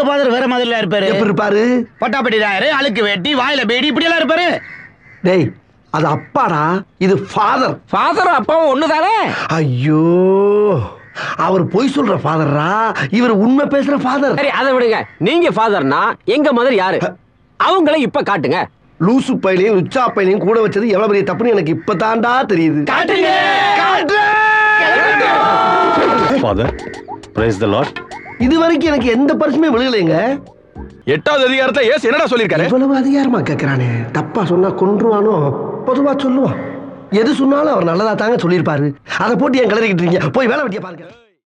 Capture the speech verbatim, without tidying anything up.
Father வேற மாதிரில இருப்பாரு. எப்படி இருப்பாரு? பட்டாப்பட்டி ராயரு, அழுக்கு வெட்டி, வாயில பேடி இப்படி எல்லாம் இருப்பாரு. டேய் அது அப்பாடா, இது ஃபாதர். ஃபாதரும் அப்பாவும் ஒண்ணுதானே? ஐயோ, அவர் பொய் சொல்ற ஃபாதரா, இவர் உண்மை பேசுற ஃபாதர். சரி அதை விடுங்க. நீங்க ஃபாதர்னா எங்க மதர் யாரு? அவங்கள இப்ப காட்டுங்க. லூசு பையனையும் லுச்சா பையனையும் கூட வச்சது எவ்வளவு பெரிய தப்புன்னு எனக்கு இப்பதான்டா தெரியுது. காட்டுங்க. Father, praise the lord. இது வரைக்கும் எனக்கு எந்த பரிசுமே விழுகலைங்க. எட்டாவது அதிகாரத்துல ஏசு என்னடா சொல்லிருக்காரு? இவ்வளவு அதிகாரமா கேக்குறானே, தப்பா சொன்னா கொன்றுவானோ? பொதுவா சொல்லுவான். எது சொன்னாலும் அவர் நல்லதா தாங்க சொல்லியிருப்பாரு. அதை போட்டு என் கிளறிக்கிட்டு இருக்கீங்க. போய் வேலை வெட்டிய பாருங்க.